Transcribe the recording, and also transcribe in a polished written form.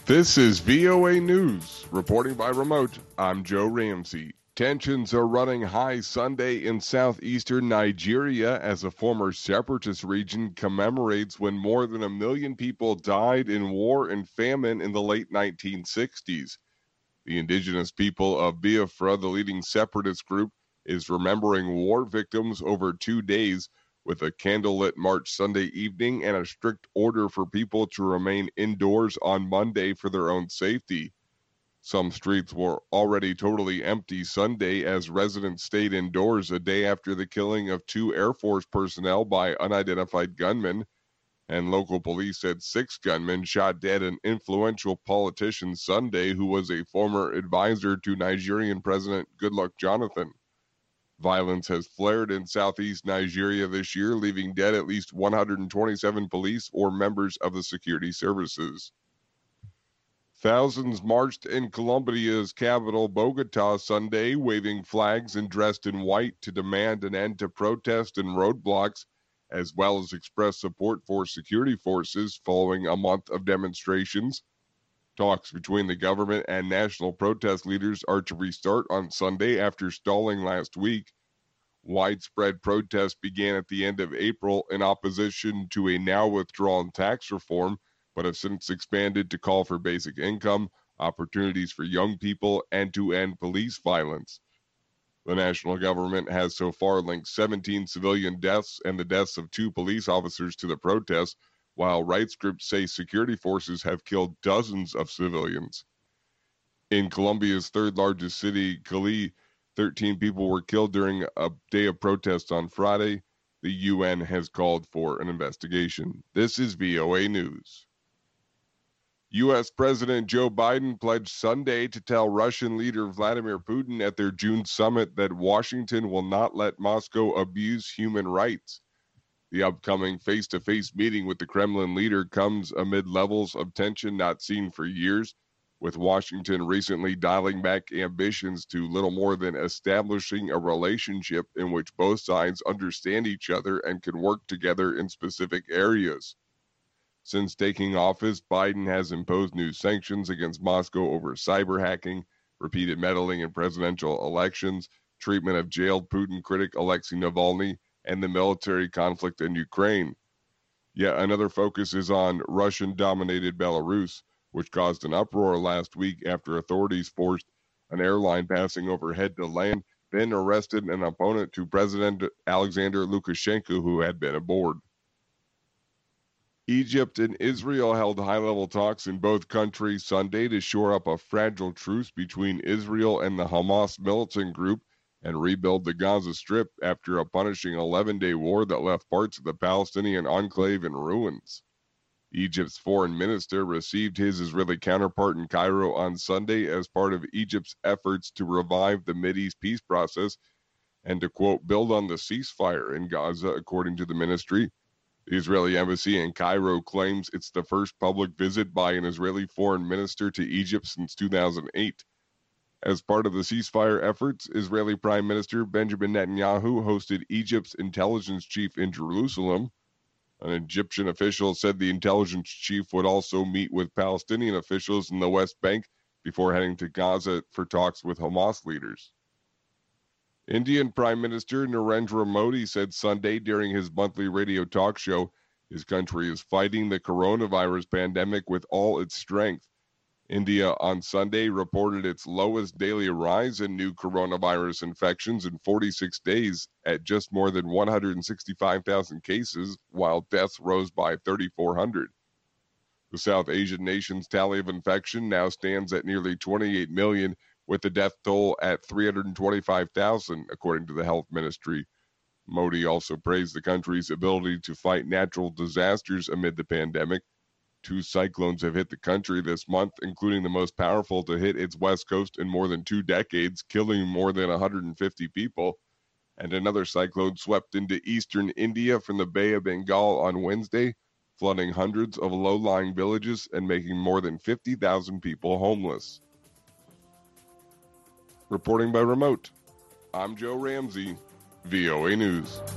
This is VOA News. Reporting by remote, I'm Joe Ramsey. Tensions are running high Sunday in southeastern Nigeria as a former separatist region commemorates when more than 1 million people died in war and famine in the late 1960s. The indigenous people of Biafra, the leading separatist group, is remembering war victims over 2 days with a candlelit march Sunday evening and a strict order for people to remain indoors on Monday for their own safety. Some streets were already totally empty Sunday as residents stayed indoors a day after the killing of 2 Air Force personnel by unidentified gunmen, and local police said 6 gunmen shot dead an influential politician Sunday who was a former advisor to Nigerian President Goodluck Jonathan. Violence has flared in southeast Nigeria this year, leaving dead at least 127 police or members of the security services. Thousands marched in Colombia's capital, Bogota, Sunday, waving flags and dressed in white to demand an end to protest and roadblocks, as well as express support for security forces following a month of demonstrations. Talks between the government and national protest leaders are to restart on Sunday after stalling last week. Widespread protests began at the end of April in opposition to a now withdrawn tax reform, but have since expanded to call for basic income, opportunities for young people, and to end police violence. The national government has so far linked 17 civilian deaths and the deaths of 2 police officers to the protests, while rights groups say security forces have killed dozens of civilians. In Colombia's third largest city, Cali, 13 people were killed during a day of protests on Friday. The UN has called for an investigation. This is VOA News. U.S. President Joe Biden pledged Sunday to tell Russian leader Vladimir Putin at their June summit that Washington will not let Moscow abuse human rights. The upcoming face-to-face meeting with the Kremlin leader comes amid levels of tension not seen for years, with Washington recently dialing back ambitions to little more than establishing a relationship in which both sides understand each other and can work together in specific areas. Since taking office, Biden has imposed new sanctions against Moscow over cyber hacking, repeated meddling in presidential elections, treatment of jailed Putin critic Alexei Navalny, and the military conflict in Ukraine. Yet another focus is on Russian-dominated Belarus, which caused an uproar last week after authorities forced an airline passing overhead to land, then arrested an opponent to President Alexander Lukashenko who had been aboard. Egypt and Israel held high-level talks in both countries Sunday to shore up a fragile truce between Israel and the Hamas militant group and rebuild the Gaza Strip after a punishing 11-day war that left parts of the Palestinian enclave in ruins. Egypt's foreign minister received his Israeli counterpart in Cairo on Sunday as part of Egypt's efforts to revive the Mideast peace process and to, quote, build on the ceasefire in Gaza, according to the ministry. The Israeli embassy in Cairo claims it's the first public visit by an Israeli foreign minister to Egypt since 2008. As part of the ceasefire efforts, Israeli Prime Minister Benjamin Netanyahu hosted Egypt's intelligence chief in Jerusalem. An Egyptian official said the intelligence chief would also meet with Palestinian officials in the West Bank before heading to Gaza for talks with Hamas leaders. Indian Prime Minister Narendra Modi said Sunday during his monthly radio talk show his country is fighting the coronavirus pandemic with all its strength. India on Sunday reported its lowest daily rise in new coronavirus infections in 46 days at just more than 165,000 cases, while deaths rose by 3,400. The South Asian nation's tally of infection now stands at nearly 28 million, with the death toll at 325,000, according to the health ministry. Modi also praised the country's ability to fight natural disasters amid the pandemic. 2 cyclones have hit the country this month, including the most powerful to hit its west coast in more than 2 decades, killing more than 150 people. And another cyclone swept into eastern India from the Bay of Bengal on Wednesday, flooding hundreds of low-lying villages and making more than 50,000 people homeless. Reporting by remote, I'm Joe Ramsey, VOA News.